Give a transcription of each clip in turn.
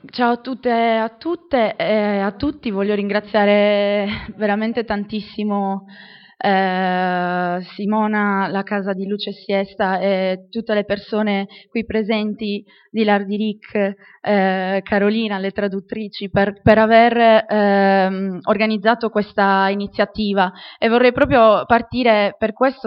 Ciao a tutte e a tutte e a tutti, voglio ringraziare veramente tantissimo Simona, la Casa di Luce e Siesta e tutte le persone qui presenti di Lardiric, Carolina, le traduttrici, per aver organizzato questa iniziativa e vorrei proprio partire per questo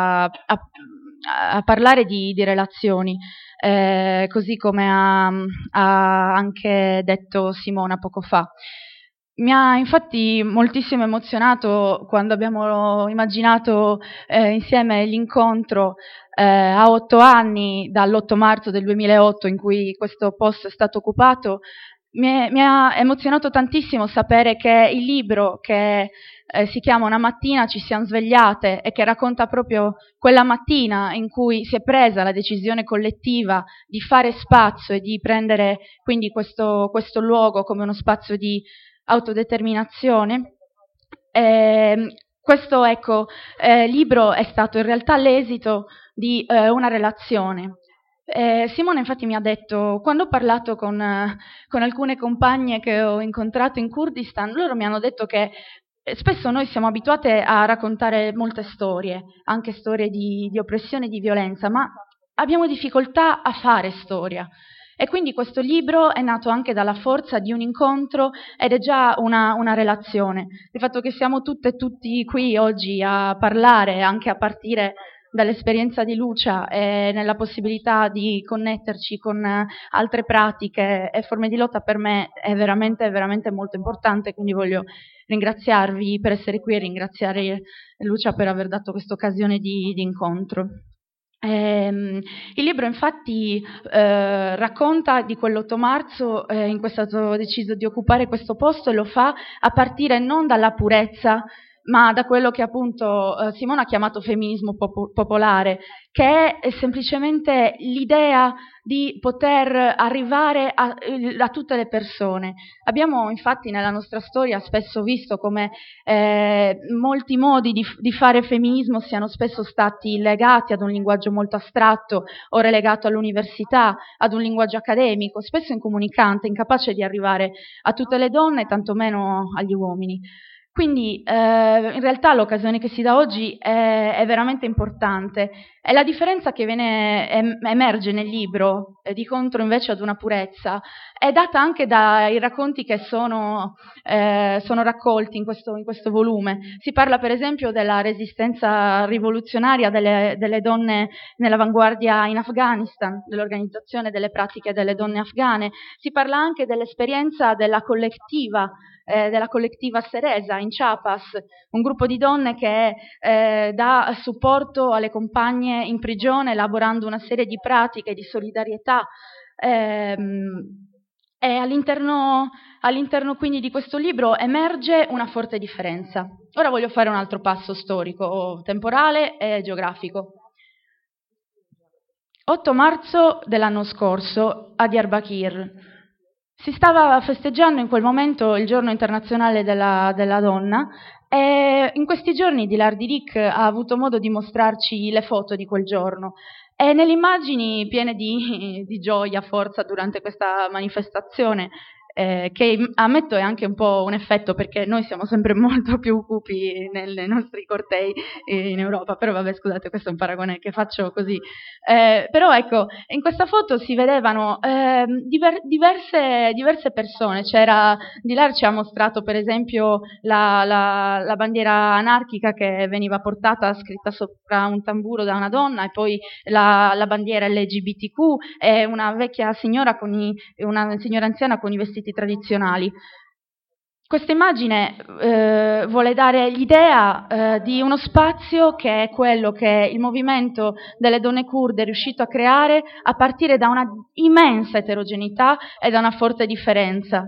a parlare di relazioni. Così come ha anche detto Simona poco fa. Mi ha infatti moltissimo emozionato quando abbiamo immaginato insieme l'incontro a 8 anni dall'8 marzo del 2008 in cui questo posto è stato occupato. Mi ha emozionato tantissimo sapere che il libro che si chiama Una mattina ci siamo svegliate e che racconta proprio quella mattina in cui si è presa la decisione collettiva di fare spazio e di prendere quindi questo luogo come uno spazio di autodeterminazione. Questo libro è stato in realtà l'esito di una relazione. Simone infatti mi ha detto, quando ho parlato con alcune compagne che ho incontrato in Kurdistan, loro mi hanno detto che spesso noi siamo abituate a raccontare molte storie, anche storie di oppressione e di violenza, ma abbiamo difficoltà a fare storia. E quindi questo libro è nato anche dalla forza di un incontro ed è già una relazione. Il fatto che siamo tutte e tutti qui oggi a parlare, anche a partire dall'esperienza di Lucia e nella possibilità di connetterci con altre pratiche e forme di lotta, per me è veramente, veramente molto importante, quindi voglio ringraziarvi per essere qui e ringraziare Lucia per aver dato questa occasione di incontro. Il libro infatti racconta di quell'8 marzo in cui è stato deciso di occupare questo posto e lo fa a partire non dalla purezza ma da quello che appunto Simone ha chiamato femminismo popolare, che è semplicemente l'idea di poter arrivare a tutte le persone. Abbiamo infatti nella nostra storia spesso visto come molti modi di fare femminismo siano spesso stati legati ad un linguaggio molto astratto o relegato all'università, ad un linguaggio accademico, spesso incomunicante, incapace di arrivare a tutte le donne, tantomeno agli uomini. Quindi in realtà l'occasione che si dà oggi è veramente importante e la differenza che emerge nel libro, di contro invece ad una purezza, è data anche dai racconti che sono raccolti in questo volume. Si parla per esempio della resistenza rivoluzionaria delle donne nell'avanguardia in Afghanistan, dell'organizzazione delle pratiche delle donne afghane. Si parla anche dell'esperienza della collettiva Seresa in Chiapas, un gruppo di donne che dà supporto alle compagne in prigione elaborando una serie di pratiche di solidarietà. E all'interno quindi di questo libro emerge una forte differenza. Ora voglio fare un altro passo storico, temporale e geografico. 8 marzo dell'anno scorso a Diyarbakir. Si stava festeggiando in quel momento il giorno internazionale della donna e in questi giorni Dilar Dirik ha avuto modo di mostrarci le foto di quel giorno e nelle immagini piene di gioia, forza durante questa manifestazione, che ammetto è anche un po' un effetto perché noi siamo sempre molto più cupi nei nostri cortei in Europa, però vabbè scusate questo è un paragone che faccio così, però ecco in questa foto si vedevano diverse persone. C'era Dilar ci ha mostrato per esempio la bandiera anarchica che veniva portata scritta sopra un tamburo da una donna e poi la bandiera LGBTQ e una vecchia signora una signora anziana con i vestiti tradizionali. Questa immagine vuole dare l'idea di uno spazio che è quello che il movimento delle donne kurde è riuscito a creare a partire da una immensa eterogeneità e da una forte differenza.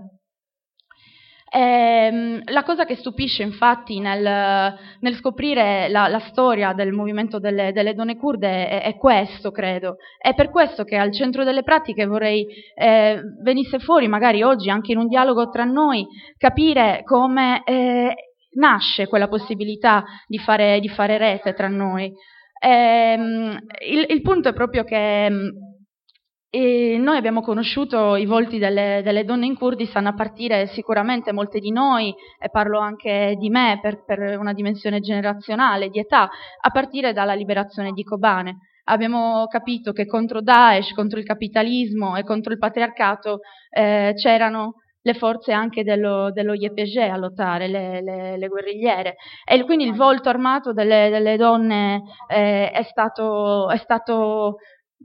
La cosa che stupisce infatti nel scoprire la storia del movimento delle donne kurde è questo, credo. È per questo che al centro delle pratiche vorrei venisse fuori magari oggi anche in un dialogo tra noi, capire come nasce quella possibilità di fare rete tra noi. Il punto è proprio che E noi abbiamo conosciuto i volti delle donne in Kurdistan a partire sicuramente molte di noi, e parlo anche di me per una dimensione generazionale, di età, a partire dalla liberazione di Kobane. Abbiamo capito che contro Daesh, contro il capitalismo e contro il patriarcato c'erano le forze anche dello YPG a lottare, le guerrigliere. E quindi il volto armato delle donne è stato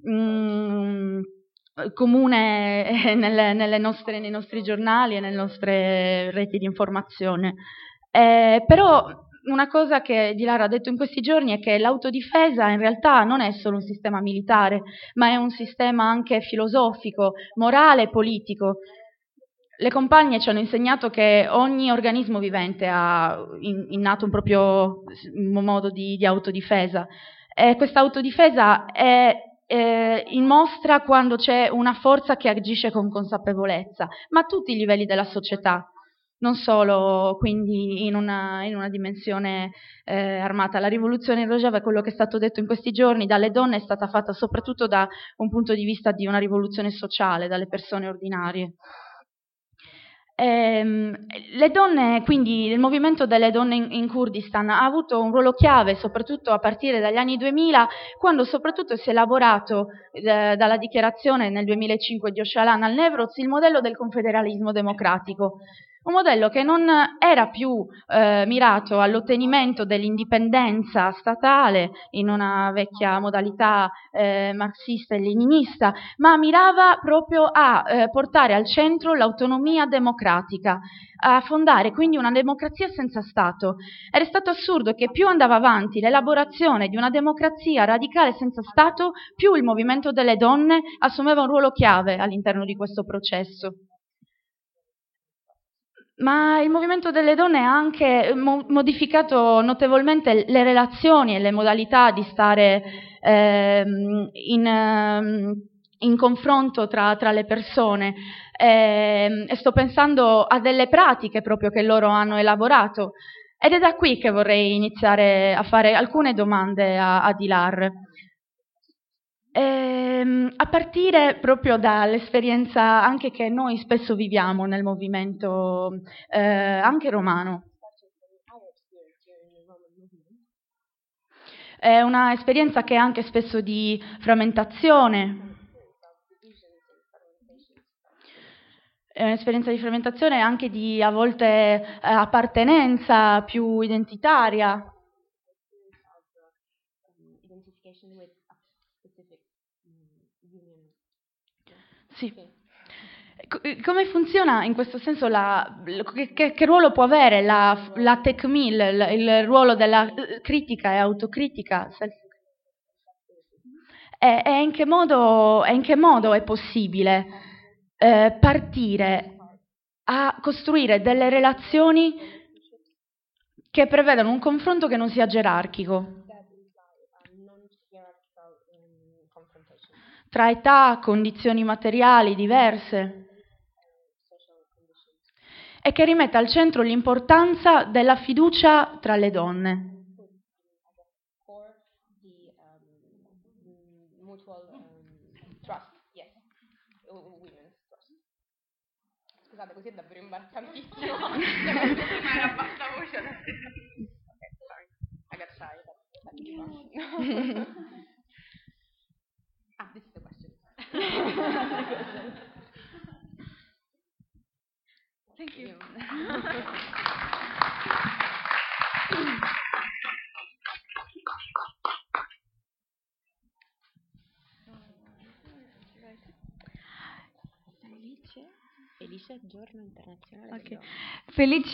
comune nei nostri giornali e nelle nostre reti di informazione. Però una cosa che Dilara ha detto in questi giorni è che l'autodifesa in realtà non è solo un sistema militare, ma è un sistema anche filosofico, morale e politico. Le compagne ci hanno insegnato che ogni organismo vivente ha innato un proprio modo di autodifesa. E questa autodifesa è in mostra quando c'è una forza che agisce con consapevolezza, ma a tutti i livelli della società, non solo quindi in una dimensione armata. La rivoluzione in Rojava, quello che è stato detto in questi giorni dalle donne, è stata fatta soprattutto da un punto di vista di una rivoluzione sociale, dalle persone ordinarie. Le donne, quindi il movimento delle donne in Kurdistan ha avuto un ruolo chiave soprattutto a partire dagli anni 2000, quando soprattutto si è elaborato dalla dichiarazione nel 2005 di Öcalan al-Nevroz il modello del confederalismo democratico. Un modello che non era più mirato all'ottenimento dell'indipendenza statale in una vecchia modalità marxista e leninista, ma mirava proprio a portare al centro l'autonomia democratica, a fondare quindi una democrazia senza Stato. Era stato assurdo che più andava avanti l'elaborazione di una democrazia radicale senza Stato, più il movimento delle donne assumeva un ruolo chiave all'interno di questo processo. Ma il movimento delle donne ha anche modificato notevolmente le relazioni e le modalità di stare in confronto tra le persone. E sto pensando a delle pratiche proprio che loro hanno elaborato. Ed è da qui che vorrei iniziare a fare alcune domande a Dilar. A partire proprio dall'esperienza anche che noi spesso viviamo nel movimento anche romano. È una esperienza che è anche spesso di frammentazione. È un'esperienza di frammentazione e anche di a volte appartenenza più identitaria. Sì. Come funziona in questo senso che ruolo può avere la tekmil, il ruolo della critica e autocritica? E in che modo è possibile partire a costruire delle relazioni che prevedano un confronto che non sia gerarchico tra età, condizioni materiali diverse e che rimetta al centro l'importanza della fiducia tra le donne. Scusate, così è davvero imbarazzantissimo. Prima era bassa voce, adesso. Ok, sorry. I got shy. This is the question. Thank you. Felice giorno internazionale. Okay. Felice